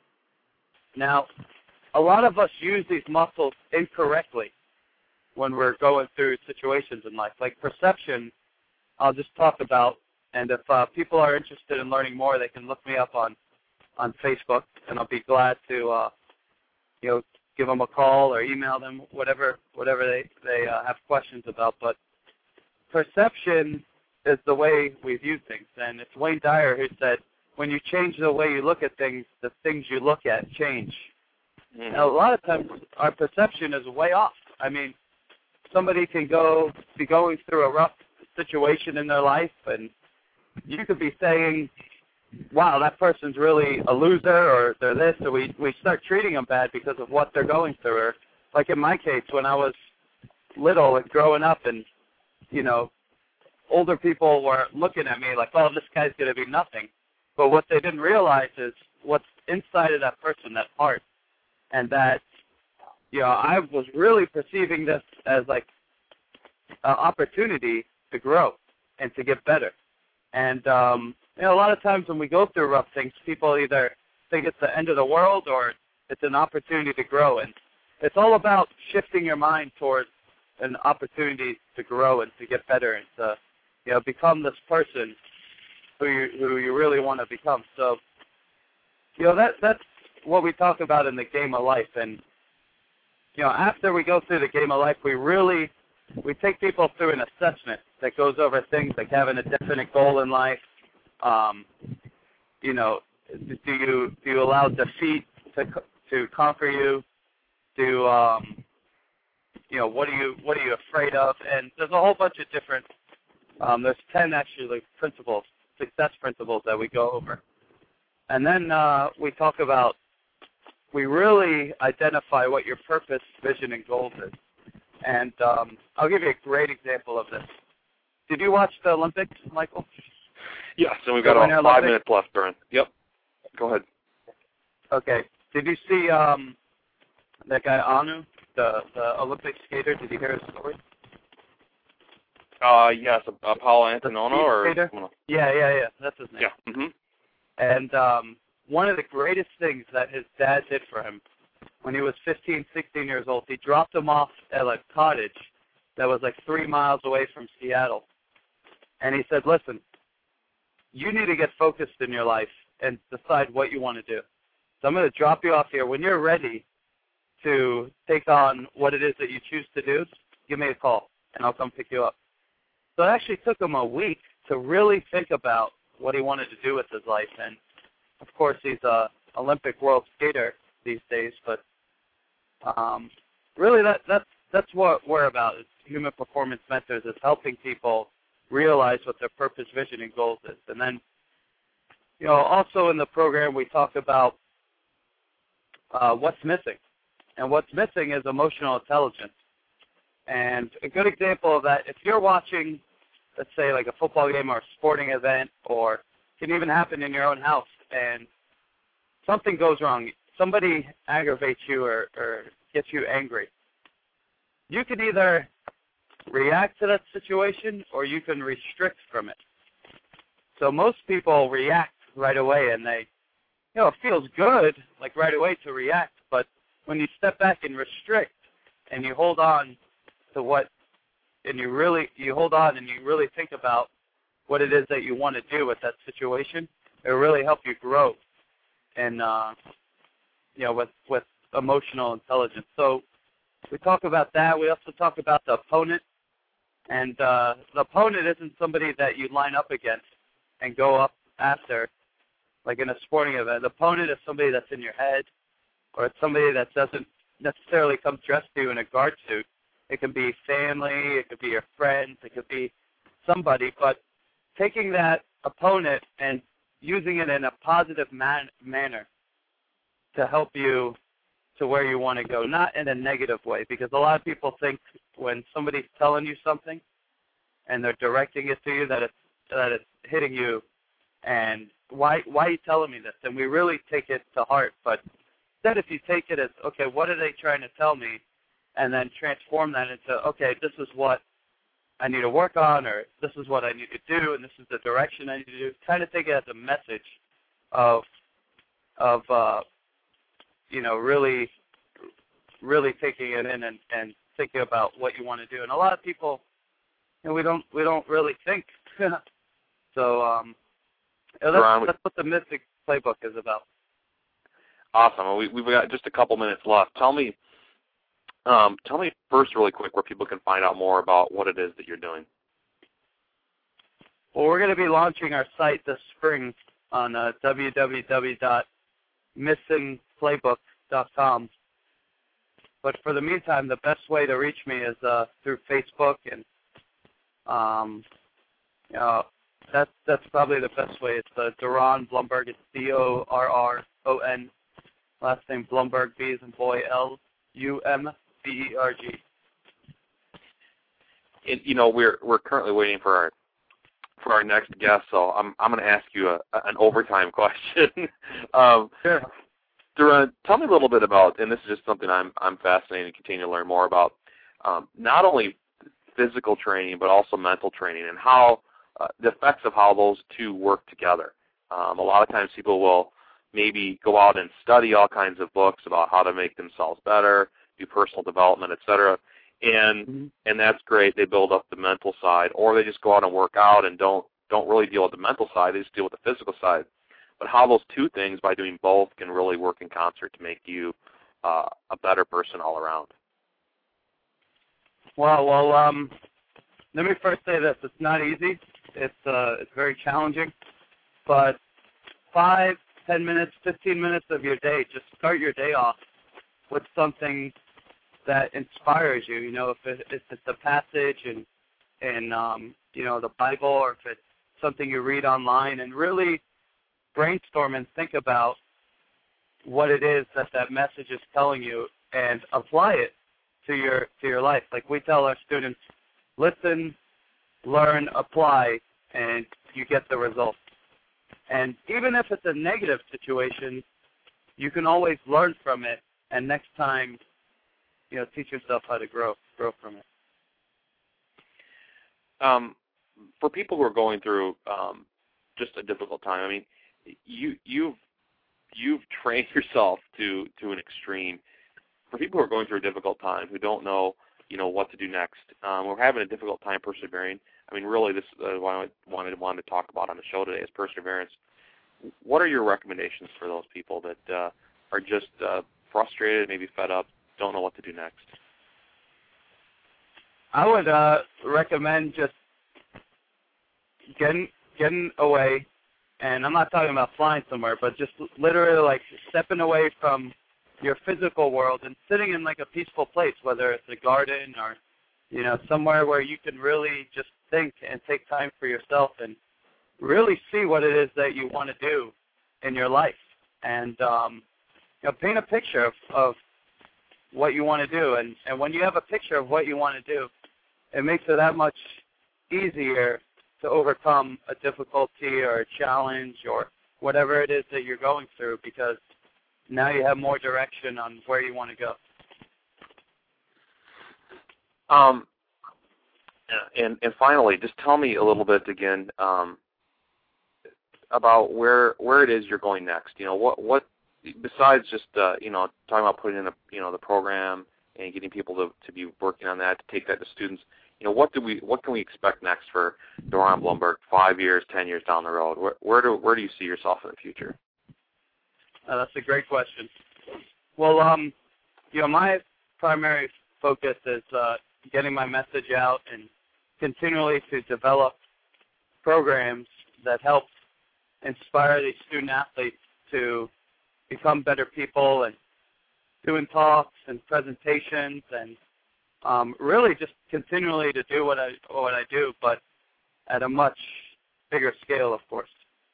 Now, a lot of us use these muscles incorrectly when we're going through situations in life. Like perception, I'll just talk about, and if people are interested in learning more, they can look me up on Facebook, and I'll be glad to, you know, give them a call or email them, whatever they have questions about. But perception is the way we view things, and it's Wayne Dyer who said, when you change the way you look at things, the things you look at change. Mm-hmm. Now, a lot of times our perception is way off. I mean, somebody can be going through a rough situation in their life, and you could be saying, wow, that person's really a loser, or they're this, or we start treating them bad because of what they're going through. Or like in my case, when I was little and growing up, and, you know, older people were looking at me like, oh, this guy's going to be nothing. But what they didn't realize is what's inside of that person, that heart, and that, you know, I was really perceiving this as like an opportunity to grow and to get better. And, you know, a lot of times when we go through rough things, people either think it's the end of the world or it's an opportunity to grow. And it's all about shifting your mind towards an opportunity to grow and to get better and to, you know, become this person who you really want to become. So, you know, that's what we talk about in the game of life. And, you know, after we go through the game of life, we take people through an assessment that goes over things like having a definite goal in life. You know, do you allow defeat to conquer you? You know, what are you afraid of? And there's a whole bunch of different. There's 10 actually principles, success principles that we go over, and then we talk about. We really identify what your purpose, vision, and goals is. And I'll give you a great example of this. Did you watch the Olympics, Michael? Yes, and we've got about 5 minutes left, Brian. Yep. Go ahead. Okay. Did you see that guy Anu, the Olympic skater? Did you hear his story? Yes, Paolo Antonono or skater? Yeah. That's his name. Yeah. Mm-hmm. And one of the greatest things that his dad did for him when he was 15, 16 years old, he dropped him off at a cottage that was like 3 miles away from Seattle. And he said, listen, you need to get focused in your life and decide what you want to do. So I'm going to drop you off here. When you're ready to take on what it is that you choose to do, give me a call, and I'll come pick you up. So it actually took him a week to really think about what he wanted to do with his life. And, of course, he's an Olympic world skater these days. But really that's what we're about. It's Human Performance Mentors. It's helping people realize what their purpose, vision, and goals is. And then, also in the program we talk about what's missing. And what's missing is emotional intelligence. And a good example of that, if you're watching, let's say, like a football game or a sporting event, or it can even happen in your own house, and something goes wrong, somebody aggravates you or gets you angry, you can either react to that situation or you can restrict from it. So most people react right away, and they, it feels good, like right away to react, but when you step back and restrict and you hold on to what, and you really think about what it is that you want to do with that situation, it will really help you grow and with emotional intelligence. So we talk about that. We also talk about the opponent. And the opponent isn't somebody that you line up against and go up after, like in a sporting event. The opponent is somebody that's in your head, or it's somebody that doesn't necessarily come dressed to you in a guard suit. It can be family, it could be your friends, it could be somebody. But taking that opponent and using it in a positive manner to help you to where you want to go, not in a negative way, because a lot of people think when somebody's telling you something and they're directing it to you that it's hitting you, and why are you telling me this? And we really take it to heart. But instead, if you take it as, okay, what are they trying to tell me, and then transform that into, okay, this is what I need to work on, or this is what I need to do, and this is the direction I need to do. Kind of take it as a message of really taking it in and thinking about what you want to do. And a lot of people, we don't really think. So that's what the Mystic Playbook is about. Awesome. We've got just a couple minutes left. Tell me first, really quick, where people can find out more about what it is that you're doing. Well, we're going to be launching our site this spring on www.missingplaybook.com. But for the meantime, the best way to reach me is through Facebook, and that's probably the best way. It's Doron Blumberg. It's Dorron, last name Blumberg, B as in boy, Lumberg. We're currently waiting for our next guest, so I'm going to ask you an overtime question. Sure. Doron, tell me a little bit about, and this is just something I'm fascinated and continue to learn more about, not only physical training but also mental training, and how the effects of how those two work together. A lot of times people will maybe go out and study all kinds of books about how to make themselves better, do personal development, etc. And that's great. They build up the mental side, or they just go out and work out and don't really deal with the mental side. They just deal with the physical side. But how those two things, by doing both, can really work in concert to make you a better person all around. Well, let me first say this: it's not easy. It's very challenging. But 5, 10 minutes, 15 minutes of your day, just start your day off with something that inspires you. If it's a passage in the Bible, or if it's something you read online, and really brainstorm and think about what it is that message is telling you, and apply it to your life. Like we tell our students, listen, learn, apply, and you get the results. And even if it's a negative situation, you can always learn from it, and next time, teach yourself how to grow from it. For people who are going through just a difficult time, I mean, you've trained yourself to an extreme. For people who are going through a difficult time, who don't know, what to do next, we're having a difficult time persevering. I mean, really, this is what I wanted to talk about on the show today is perseverance. What are your recommendations for those people that are just frustrated, maybe fed up, don't know what to do next? I would recommend just getting away, and I'm not talking about flying somewhere, but just literally like stepping away from your physical world and sitting in like a peaceful place, whether it's a garden or, somewhere where you can really just think and take time for yourself and really see what it is that you want to do in your life. And, paint a picture of what you want to do. And when you have a picture of what you want to do, it makes it that much easier to overcome a difficulty or a challenge or whatever it is that you're going through, because now you have more direction on where you want to go. And finally, just tell me a little bit again about where it is you're going next. What besides just talking about putting in the program and getting people to be working on that, to take that to students. What can we expect next for Doron Blumberg 5 years, 10 years down the road? Where do you see yourself in the future? That's a great question. Well, my primary focus is getting my message out and continually to develop programs that help inspire these student athletes to become better people and doing talks and presentations and really just continually to do what I do, but at a much bigger scale, of course.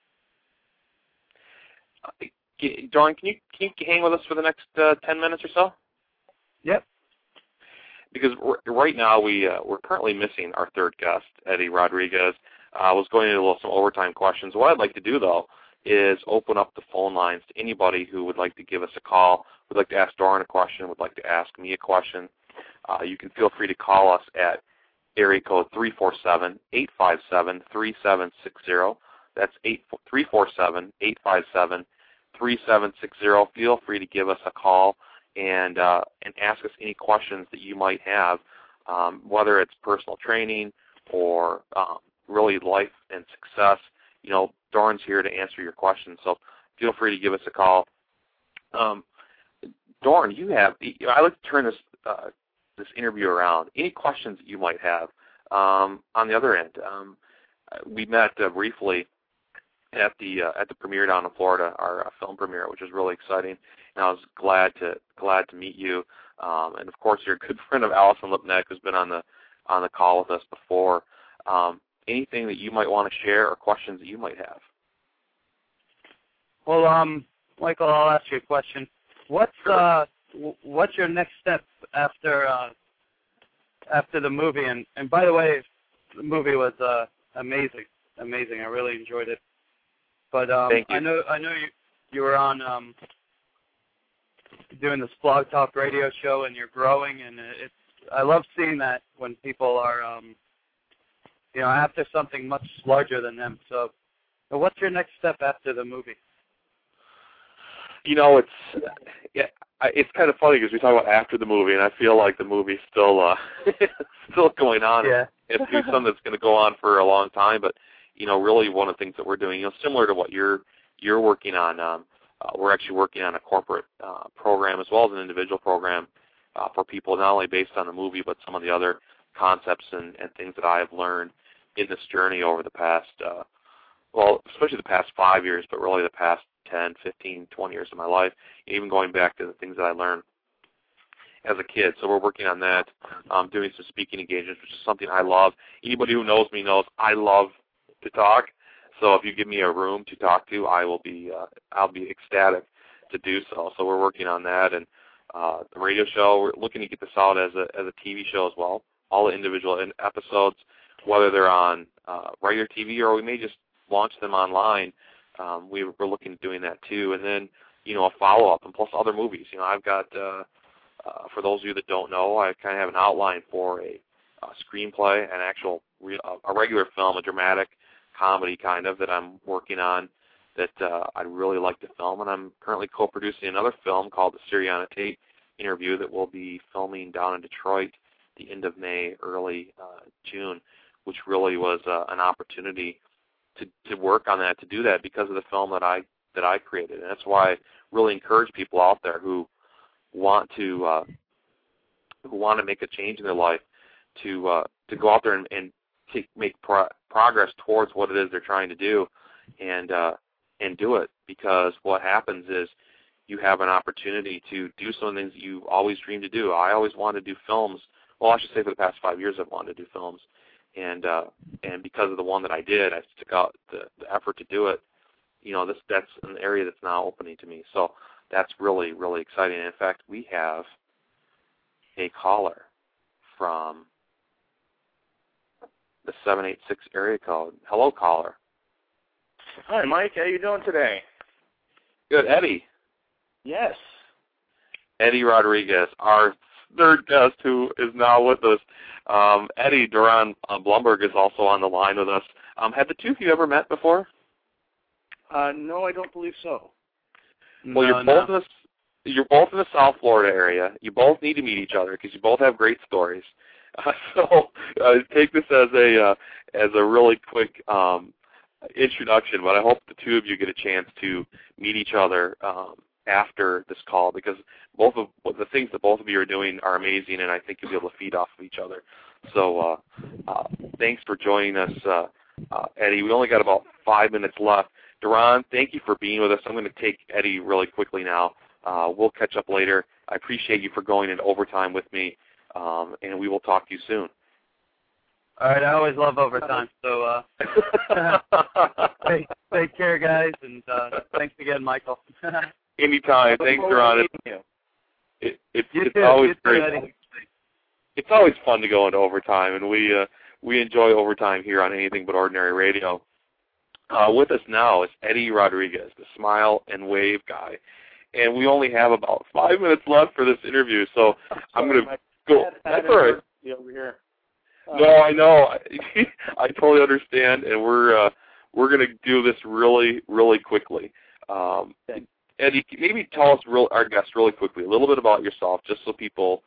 Doron, can you hang with us for the next 10 minutes or so? Yep. Because right now we're currently missing our third guest, Eddie Rodriguez. I was going into some overtime questions. What I'd like to do, though, is open up the phone lines to anybody who would like to give us a call, would like to ask Doron a question, would like to ask me a question. You can feel free to call us at area code 347-857-3760. That's 347-857-3760. Feel free to give us a call and ask us any questions that you might have, whether it's personal training or really life and success. Doron's here to answer your questions, so feel free to give us a call. Doron, I like to turn this interview around. Any questions that you might have on the other end? We met briefly at the premiere down in Florida, our film premiere, which was really exciting, and I was glad to meet you. And of course, you're a good friend of Allison Lipnick, who's been on the call with us before. Anything that you might want to share or questions that you might have? Well, Michael, I'll ask you a question. What's your next step after the movie? And by the way, the movie was amazing. I really enjoyed it. But Thank you. I know you were on doing this Blog Talk radio show, and you're growing, and I love seeing that when people are after something much larger than them. So what's your next step after the movie? It's kind of funny because we talk about after the movie, and I feel like the movie's still going on. Yeah. It's something that's going to go on for a long time. But really one of the things that we're doing, similar to what you're working on, we're actually working on a corporate program as well as an individual program for people, not only based on the movie, but some of the other concepts and things that I have learned in this journey over the past, especially the past 5 years, but really the past 10, 15, 20 years of my life, even going back to the things that I learned as a kid. So we're working on that, doing some speaking engagements, which is something I love. Anybody who knows me knows I love to talk. So if you give me a room to talk to, I'll be ecstatic to do so. So we're working on that, and the radio show. We're looking to get this out as a TV show as well. All the individual episodes, whether they're on regular TV or we may just launch them online. We're looking at doing that too. And then, a follow-up and plus other movies. I've got, for those of you that don't know, I kind of have an outline for a screenplay, an actual, a regular film, a dramatic comedy kind of that I'm working on that I'd really like to film. And I'm currently co-producing another film called The Sirianna Tate Interview that we'll be filming down in Detroit the end of May, early June, which really was an opportunity to work on that, to do that because of the film that I created. And that's why I really encourage people out there who want to make a change in their life to go out there and make progress towards what it is they're trying to do, and do it, because what happens is you have an opportunity to do some things that you've always dreamed to do. I always wanted to do films. Well, I should say for the past 5 years I've wanted to do films, and because of the one that I did, I took out the effort to do it. That's an area that's now opening to me. So that's really, really exciting. And in fact, we have a caller from the 786 area code. Hello, caller. Hi, Mike. How you doing today? Good. Eddie. Yes. Eddie Rodriguez, our third guest who is now with us. Eddie Duran Blumberg is also on the line with us. Have the two of you ever met before? No, I don't believe so. Well, you're both in the South Florida area. You both need to meet each other because you both have great stories. So take this as a really quick introduction, but I hope the two of you get a chance to meet each other after this call, because both of the things that both of you are doing are amazing, and I think you'll be able to feed off of each other. So thanks for joining us, Eddie. We only got about 5 minutes left. Duran, thank you for being with us. I'm going to take Eddie really quickly now. We'll catch up later. I appreciate you for going into overtime with me, and we will talk to you soon. All right, I always love overtime, so take care, guys, and thanks again, Michael. Anytime. Thanks, Duran. It's always great. It's always fun to go into overtime, and we enjoy overtime here on Anything But Ordinary Radio. With us now is Eddie Rodriguez, the Smile and Wave guy, and we only have about 5 minutes left for this interview, so I'm going to go. That's all right. Over here. No, I know. I totally understand, and we're going to do this really, really quickly. Eddie, maybe tell us, our guests, really quickly, a little bit about yourself, just so people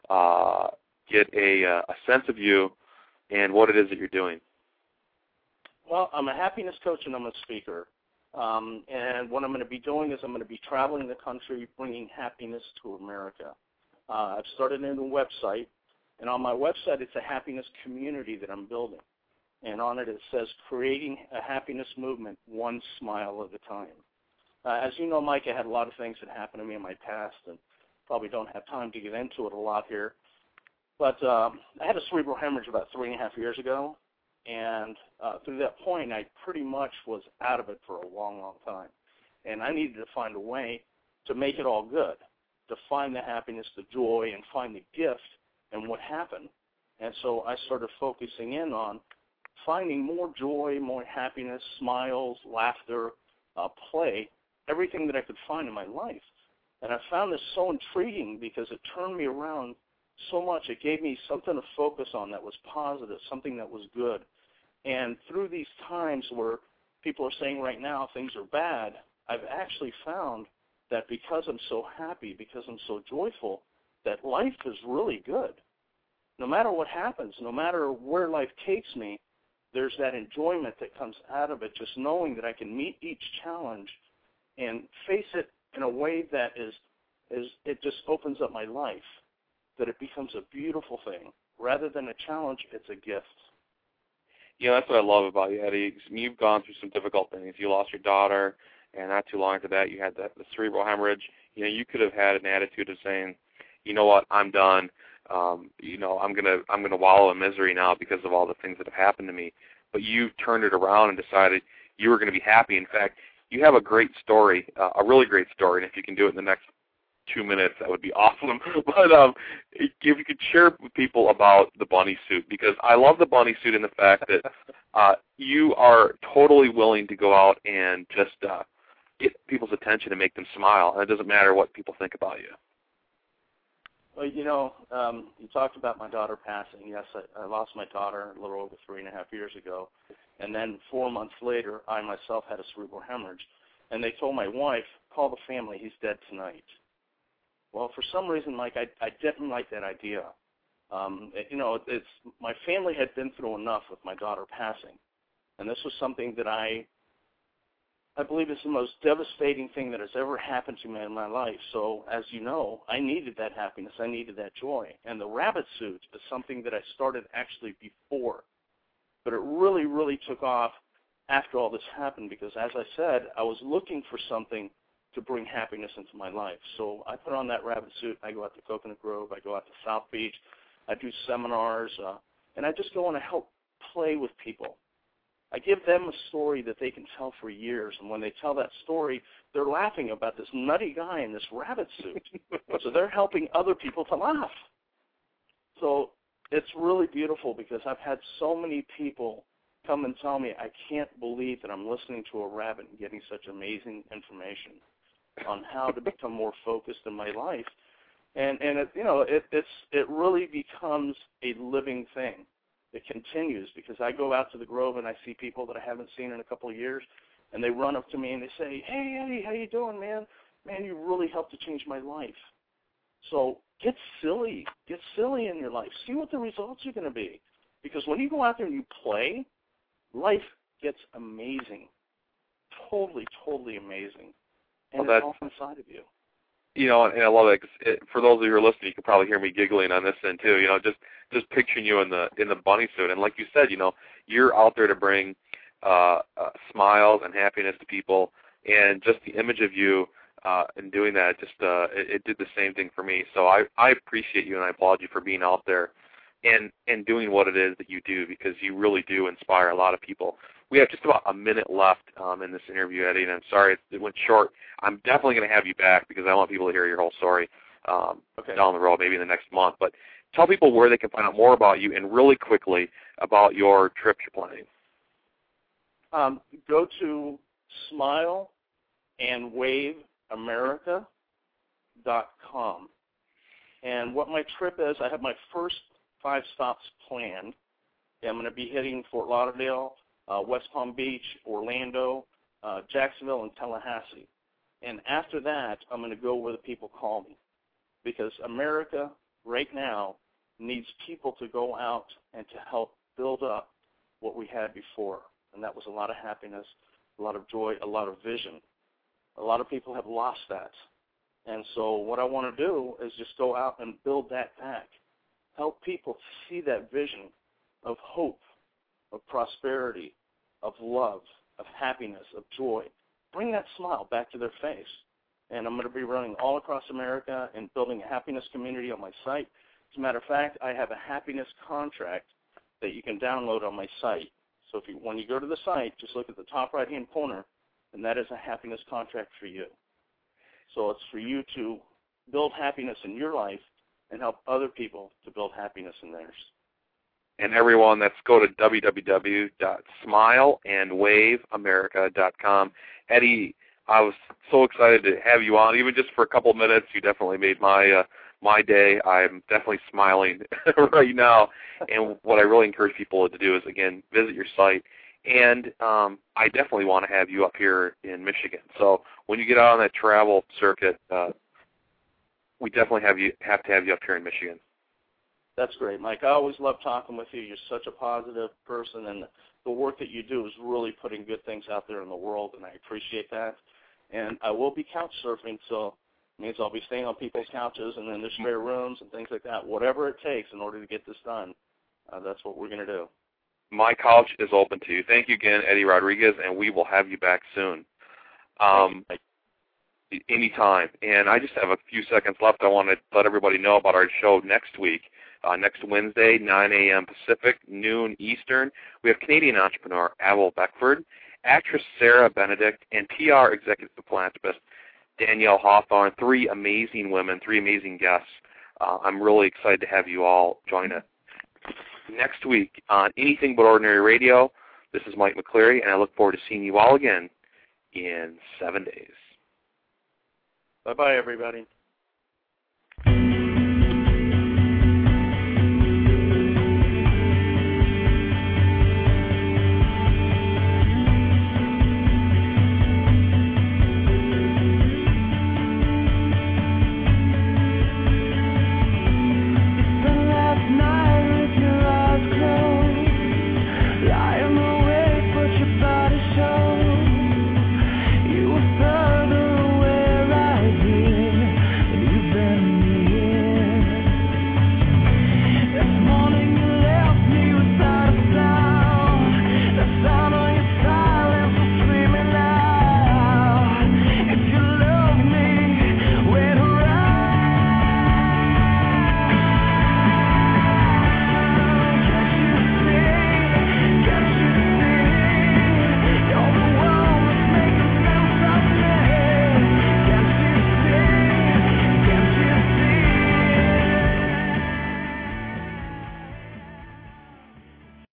get a sense of you and what it is that you're doing. Well, I'm a happiness coach and I'm a speaker. And what I'm going to be doing is I'm going to be traveling the country, bringing happiness to America. I've started a new website, and on my website it's a happiness community that I'm building. And on it says, creating a happiness movement, one smile at a time. As you know, Mike, I had a lot of things that happened to me in my past, and probably don't have time to get into it a lot here. But I had a cerebral hemorrhage about 3.5 years ago, and through that point, I pretty much was out of it for a long, long time. And I needed to find a way to make it all good, to find the happiness, the joy, and find the gift in what happened. And so I started focusing in on finding more joy, more happiness, smiles, laughter, play, everything that I could find in my life. And I found this so intriguing because it turned me around so much. It gave me something to focus on that was positive, something that was good. And through these times where people are saying right now things are bad, I've actually found that because I'm so happy, because I'm so joyful, that life is really good. No matter what happens, no matter where life takes me, there's that enjoyment that comes out of it, just knowing that I can meet each challenge and face it in a way that is it just opens up my life, that it becomes a beautiful thing. Rather than a challenge, it's a gift. Yeah, that's what I love about you, Eddie. You've gone through some difficult things. You lost your daughter, and not too long after that, you had the cerebral hemorrhage. You could have had an attitude of saying, you know what, I'm done. I'm gonna wallow in misery now because of all the things that have happened to me. But you turned it around and decided you were going to be happy. In fact, you have a great story, a really great story, and if you can do it in the next 2 minutes, that would be awesome. But if you could share with people about the bunny suit, because I love the bunny suit in the fact that you are totally willing to go out and just get people's attention and make them smile, and it doesn't matter what people think about you. Well, you talked about my daughter passing. Yes, I lost my daughter a little over 3.5 years ago. And then 4 months later, I myself had a cerebral hemorrhage. And they told my wife, call the family, he's dead tonight. Well, for some reason, Mike, I didn't like that idea. My family had been through enough with my daughter passing. And this was something that I believe is the most devastating thing that has ever happened to me in my life. So, as you know, I needed that happiness. I needed that joy. And the rabbit suit is something that I started actually before. But it really, really took off after all this happened because, as I said, I was looking for something to bring happiness into my life. So I put on that rabbit suit. I go out to Coconut Grove. I go out to South Beach. I do seminars. And I just go and I help play with people. I give them a story that they can tell for years, and when they tell that story, they're laughing about this nutty guy in this rabbit suit. So they're helping other people to laugh. So it's really beautiful because I've had so many people come and tell me, I can't believe that I'm listening to a rabbit and getting such amazing information on how to become more focused in my life. And it really becomes a living thing. It continues because I go out to the Grove and I see people that I haven't seen in a couple of years, and they run up to me and they say, hey, Eddie, how you doing, man? Man, you really helped to change my life. So get silly. Get silly in your life. See what the results are going to be. Because when you go out there and you play, life gets amazing. Totally, totally amazing. And it's all inside of you. And I love it. 'Cause for those of you who are listening, you can probably hear me giggling on this end too. Just picturing you in the bunny suit, and like you said, you're out there to bring smiles and happiness to people, and just the image of you and doing that, it did the same thing for me. So I appreciate you, and I applaud you for being out there and doing what it is that you do, because you really do inspire a lot of people. We have just about a minute left in this interview, Eddie, and I'm sorry it went short. I'm definitely going to have you back because I want people to hear your whole story down the road, maybe in the next month. But tell people where they can find out more about you and really quickly about your trip you're planning. Go to smileandwaveamerica.com. And what my trip is, I have my first 5 stops planned. I'm going to be hitting Fort Lauderdale, West Palm Beach, Orlando, Jacksonville, and Tallahassee. And after that, I'm going to go where the people call me. Because America, right now, needs people to go out and to help build up what we had before. And that was a lot of happiness, a lot of joy, a lot of vision. A lot of people have lost that. And so what I want to do is just go out and build that back. Help people see that vision of hope, of prosperity, of love, of happiness, of joy. Bring that smile back to their face. And I'm going to be running all across America and building a happiness community on my site. As a matter of fact, I have a happiness contract that you can download on my site. So when you go to the site, just look at the top right-hand corner, and that is a happiness contract for you. So it's for you to build happiness in your life and help other people to build happiness in theirs. And everyone, let's go to www.smileandwaveamerica.com. Eddie, I was so excited to have you on, even just for a couple of minutes. You definitely made my day. I'm definitely smiling right now. And what I really encourage people to do is, again, visit your site. And I definitely want to have you up here in Michigan. So when you get out on that travel circuit, we definitely have to have you up here in Michigan. That's great, Mike. I always love talking with you. You're such a positive person, and the work that you do is really putting good things out there in the world, and I appreciate that. And I will be couch surfing, so it means I'll be staying on people's couches and in their spare rooms and things like that. Whatever it takes in order to get this done, that's what we're going to do. My couch is open to you. Thank you again, Eddie Rodriguez, and we will have you back soon. Anytime. And I just have a few seconds left. I want to let everybody know about our show next week. Next Wednesday, 9 a.m. Pacific, noon Eastern. We have Canadian entrepreneur Abel Beckford, actress Sarah Benedict, and PR executive philanthropist Danielle Hawthorne, 3 amazing women, 3 amazing guests. I'm really excited to have you all join us. Next week on Anything But Ordinary Radio, this is Mike McCleary, and I look forward to seeing you all again in 7 days. Bye-bye, everybody.